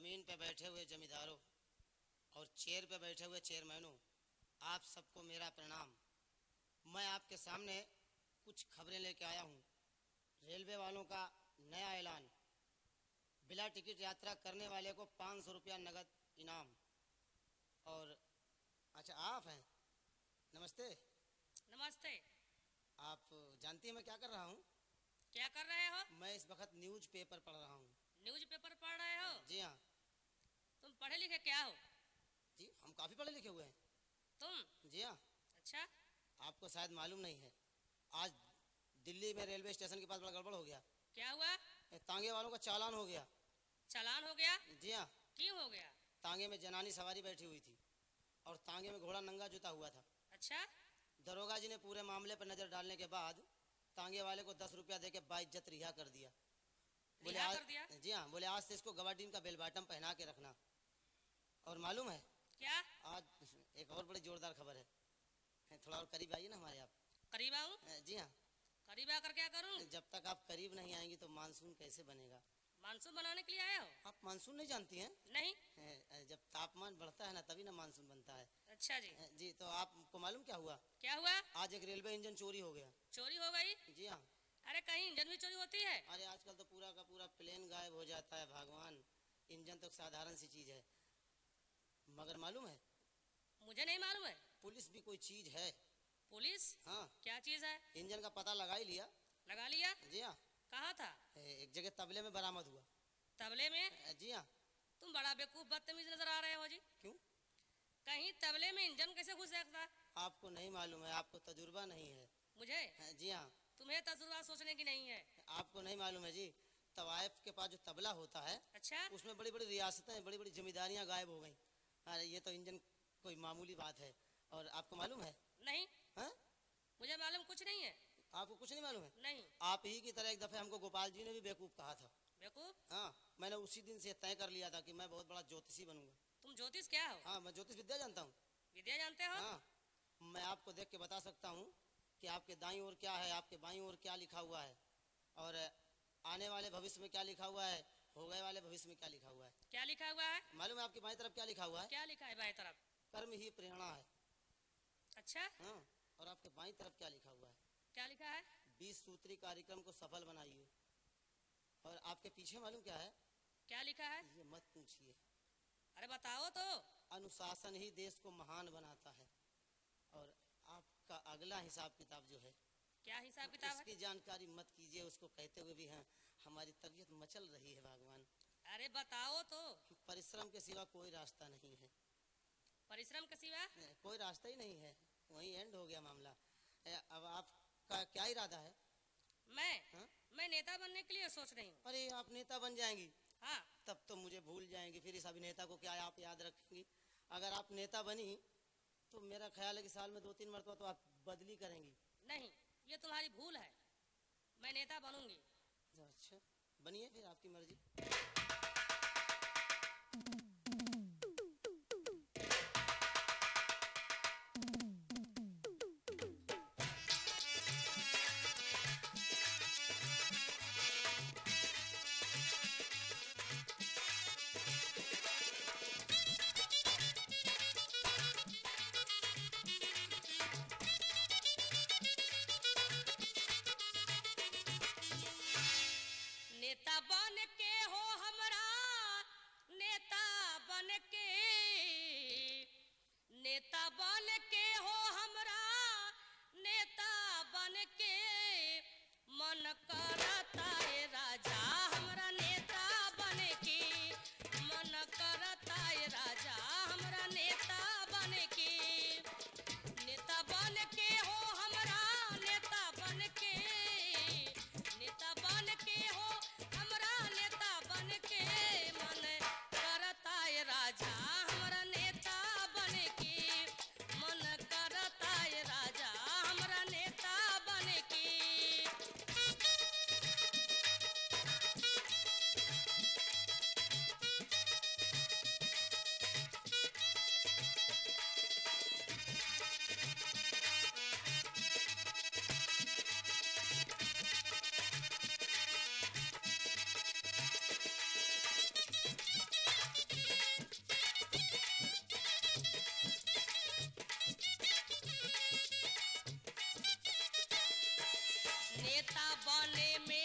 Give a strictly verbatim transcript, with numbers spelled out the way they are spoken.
ज़मीन पे बैठे हुए जमींदारों और चेयर पे बैठे हुए चेयरमैनों, आप सबको मेरा प्रणाम। मैं आपके सामने कुछ खबरें लेके आया हूँ। रेलवे वालों का नया ऐलान, बिना टिकट यात्रा करने वाले को पाँच सौ रुपया नगद इनाम। और अच्छा, आप हैं? नमस्ते। नमस्ते। आप जानती हैं मैं क्या कर रहा हूँ? क्या कर रहे हो? मैं इस वक्त न्यूज पेपर पढ़ रहा हूँ। न्यूज पेपर पढ़ रहे हो? जी हाँ। तुम पढ़े लिखे क्या हो? जी, हम काफ़ी पढ़े लिखे हुए हैं। तुम? जी हाँ। अच्छा। आपको शायद मालूम नहीं है, आज दिल्ली में रेलवे स्टेशन के पास बड़ा गड़बड़ हो गया। क्या हुआ? ए, तांगे वालों का चालान हो गया। चालान हो गया? जी हाँ। क्यों हो गया? तांगे में जनानी सवारी बैठी हुई थी और तांगे में घोड़ा नंगा जुता हुआ था। अच्छा। दरोगा जी ने पूरे मामले पर नजर डालने के बाद तांगे वाले को दस रुपया देके बाइज्जत रिहा कर दिया। बोले रिहा आज, कर दिया? जी हाँ, बोले आज से इसको गवाडीन का बेल बाटम पहना के रखना। और मालूम है क्या? आज एक और बड़ी जोरदार खबर है। थोड़ा और करीब आइए ना हमारे आप। करीब आऊं? जी हाँ। करीब आकर क्या करूं? जब तक आप करीब नहीं आएंगी तो मानसून कैसे बनेगा? मानसून बनाने के लिए आए हो? आप मानसून नहीं जानती हैं? नहीं। जब तापमान बढ़ता है ना तभी ना मानसून बनता है। अच्छा जी। जी, तो आपको मालूम क्या हुआ? क्या हुआ? आज एक रेलवे इंजन चोरी हो गया। चोरी हो गई? जी हाँ। अरे कहीं इंजन भी चोरी होती है? अरे आजकल तो पूरा का पूरा प्लेन गायब हो जाता है भगवान। इंजन तो साधारण सी चीज है, मगर मालूम है मुझे नहीं मालूम है। पुलिस भी कोई चीज है। पुलिस? हाँ। क्या चीज है? इंजन का पता लगा ही लिया। लगा लिया? जी हाँ। कहाँ था? एक जगह तबले में बरामद हुआ। तबले में? जी हाँ। तुम बड़ा बेवकूफ बदतमीज नजर आ रहे हो जी। क्यों? कहीं तबले में इंजन कैसे घुस सकता? आपको नहीं मालूम है, आपको तजुर्बा नहीं है। मुझे? जी हाँ। तुम्हें तजुर्बा सोचने की नहीं है। आपको नहीं मालूम है जी, तवाइफ के पास जो तबला होता है, अच्छा, उसमें बड़ी बड़ी रियासतें, बड़ी बड़ी जमींदारियां गायब हो गई। अरे ये तो इंजन कोई मामूली बात है। और आपको मालूम है? नहीं। हाँ? मुझे मालूम कुछ नहीं है। आपको कुछ नहीं मालूम है? नहीं। आप ही की तरह एक दफे हमको गोपाल जी ने भी बेवकूफ कहा था। बेवकूफ? हाँ, मैंने उसी दिन से तय कर लिया था कि मैं बहुत बड़ा ज्योतिषी बनूंगा। तुम ज्योतिष क्या हो? हाँ, मैं ज्योतिष विद्या जानता हूँ। विद्या जानते हो? हाँ, मैं आपको देख के बता सकता हूँ कि आपके दाईं ओर क्या है, आपके बाईं ओर क्या लिखा हुआ है, और आने वाले भविष्य में क्या लिखा हुआ है, हो गए वाले भविष्य में क्या लिखा हुआ है। क्या लिखा हुआ है? मालूम है आपकी बाईं तरफ क्या लिखा हुआ है? क्या लिखा है बाईं तरफ? कर्म ही प्रेरणा है। अच्छा। हाँ, और आपके बाईं तरफ क्या लिखा हुआ है? क्या लिखा है? बीस सूत्री कार्यक्रम को सफल बनाइए। और आपके पीछे मालूम क्या है? क्या लिखा है? ये मत पूछिए। अरे बताओ तो। अनुशासन ही देश को महान बनाता है। और आपका अगला हिसाब किताब जो है, क्या हिसाब किताब है? उसकी जानकारी मत कीजिए। उसको कहते हुए भी हैं हमारी तबीयत मचल रही है भगवान। अरे बताओ तो। परिश्रम के सिवा कोई रास्ता नहीं है। परिश्रम के सिवा कोई रास्ता ही नहीं है, वहीं एंड हो गया मामला। अब आपका क्या इरादा है? मैं हा? मैं नेता बनने के लिए सोच रही हूँ। अरे आप नेता बन जाएंगी? हाँ। तब तो मुझे भूल जाएंगी, फिर इस अभिनेता को क्या आप याद रखेंगी? अगर आप नेता बनी तो मेरा ख्याल है कि साल में दो तीन मरतबा तो आप बदली करेंगी। नहीं, ये तुम्हारी भूल है। मैं नेता बनूंगी। अच्छा, बनिए फिर, आपकी मर्जी। नेता बन के हो हमरा, नेता बन के, नेता बन के हो हमरा, नेता बन के मन करता है राजा हमरा नेता बन के, मन करता है राजा हमरा नेता बन के, नेता बन के हो हमरा, नेता बन के, नेता बन के हो हमरा नेता बन के मन करता है राजा नेता बने में